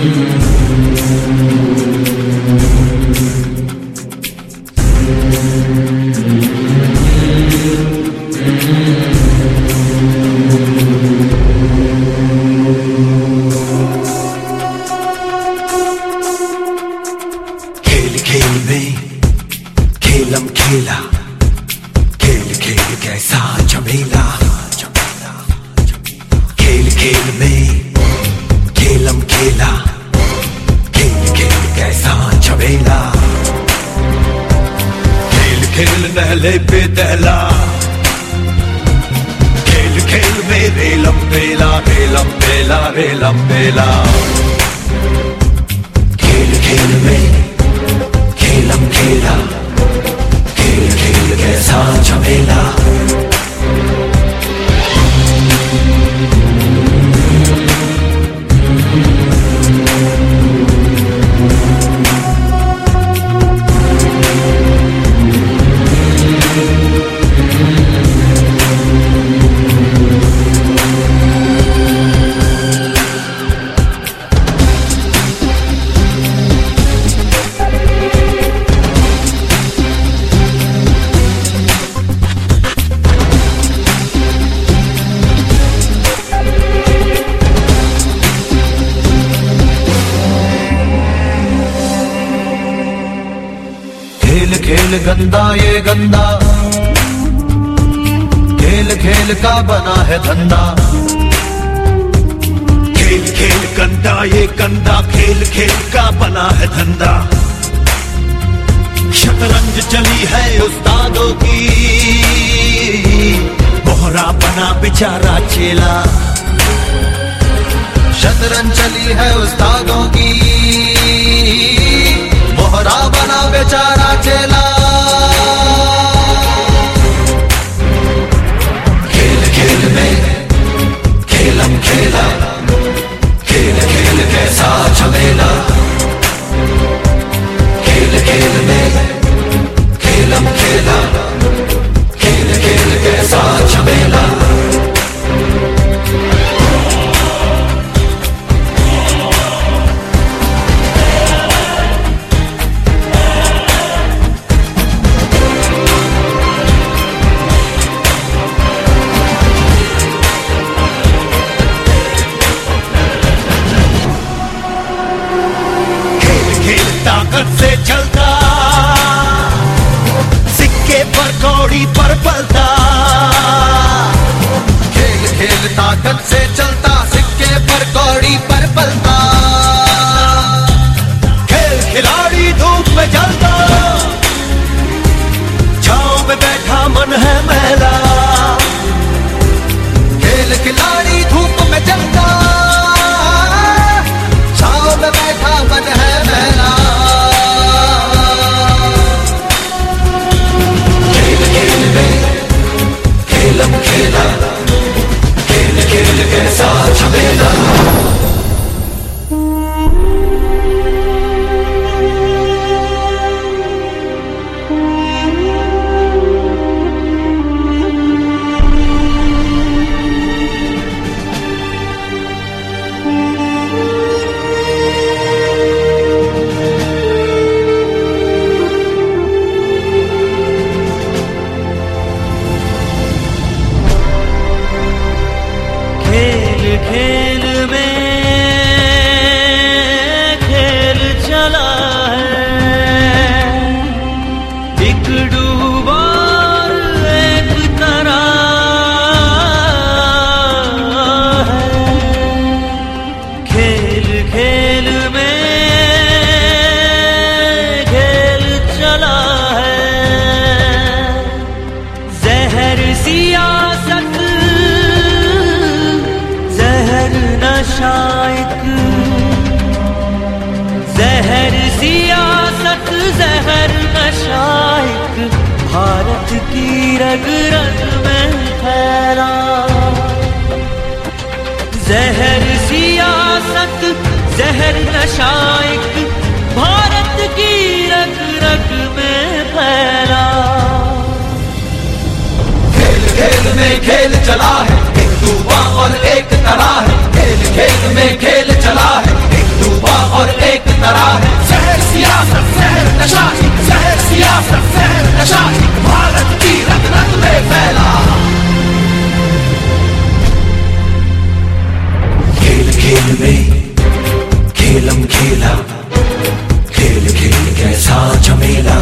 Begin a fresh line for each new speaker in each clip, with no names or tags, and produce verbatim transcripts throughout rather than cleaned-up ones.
खेल खेल में खेलम खेला, खेल खेल कैसा झमेला, खेल खेल में खेलम खेला, खेल खेल कैसा झमेला, खेल खेल नहले पे दहला, खेल खेल में रेलम पेला, रेलम पेला, रेलम पेला, खेल खेल में खेलम खेला, खेल खेल कैसा झमेला। खेल खेल गंदा ये गंदा, खेल खेल का बना है धंधा, खेल खेल गंदा ये गंदा, खेल खेल का बना है धंधा, शतरंज चली है उस्तादों की, मोहरा बना बेचारा चेला, शतरंज चली है उस्तादों की, मोहरा बना बेचारा चेला, खेल खेल में खेलम खेला, खेल खेल कैसा झमेला, खेल खेल में खेलम खेला, खेल खेल कैसा झमेला। ताकत से चलता, सिक्के पर कौड़ी पर पलता, खेल खेल ताकत से चलता, सिक्के पर कौड़ी पर पलता, खेल खिलाड़ी धूप में जलता, छांव में बैठा मन है मैला, खेल खिलाड़ी धूप में जलता, छांव में बैठा मन है मैला, खेलम खेला, खेल खेल कैसा झमेला।
खेल में खेल चला है, एक डूबा एक तरा है, खेल खेल में खेल चला है, जहर सियासत नशाइक, जहर सियासत जहर नशाइक, भारत की रग रग में फैला, जहर सियासत जहर नशाइक, भारत की रग रग में फैला,
खेल खेल में खेल चला है, एक डूबा और एक तरा है, खेल खेल में खेल चला है, एक डूबा खेलम खेला, खेल खेल कैसा झमेला,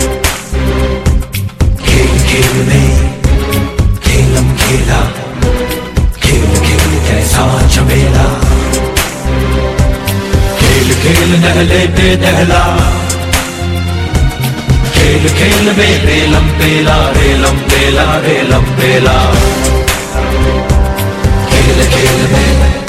खेल खेल में खेलम खेला, खेल खेल कैसा झमेला, खेल खेल नहले पे दहला, खेल खेल में रेलम पेला, रेलम पेला, रेलम पेला, खेल खेल में